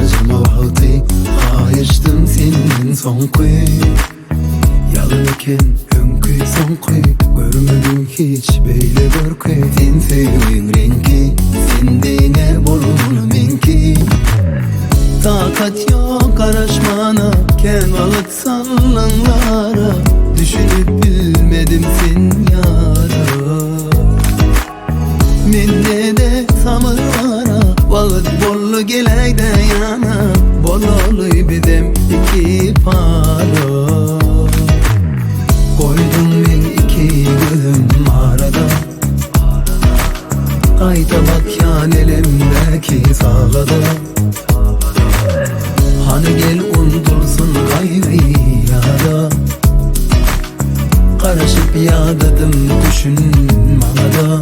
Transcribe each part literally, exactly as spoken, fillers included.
harcama vakti. Ayıştım senin son kuy. Yalın eken önkü son kuy. Görmedim hiç böyle bir kuy. Sen sevdiğin renki, sendine borulu menki. Takat yok karışmana, ken valık sallanlara. Düşünüp bilmedim sen yara. Mende de samırlara, valık bollu geleyde yana. Bolalı bidem iki para. Koydum ben iki gözüm arada. Kayta bak yan elimdeki sağlada. Hani gel unutursun gayrı yada. Karışıp yağdadım düşün manada.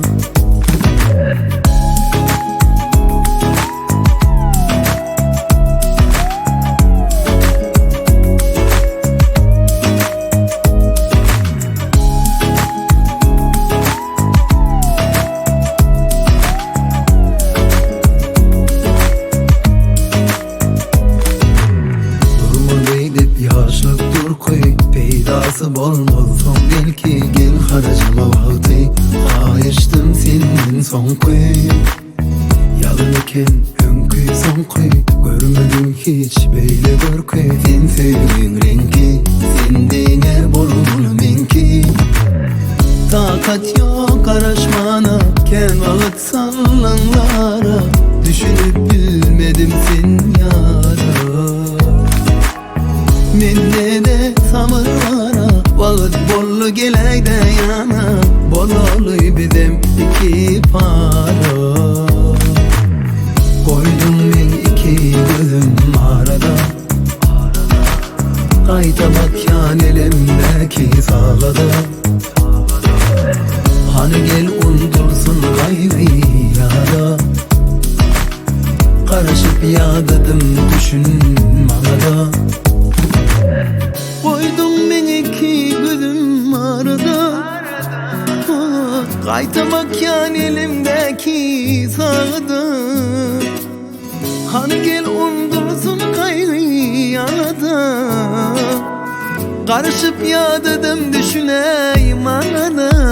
Yaşlık dur koy, peydası bolmazsın belki. Gel harcama vakti, ayıştım senin son koy. Yalın eken önkü son koy. Görmedim hiç böyle bir koy. Sen sevdiğin renki, sendine borulu menki. Takat yok karışmana, ken valık sallanlara. Düşünüp bilmedim sen yara. Mende de samırlara, valık bollu geleyde yana. Bolalı bidem iki para. Koydum ben iki gözüm arada. Kayta bak yan elimdeki sağlada. Hani gel unutursun gayrı yada. Karışıp yağdadım düşün manada. Koydum ben iki gözüm arada. Kayta bak yan elimdeki sağda. Hani gel unutursun gayrı yada. Karışıp yağdadım düşüneyim anada.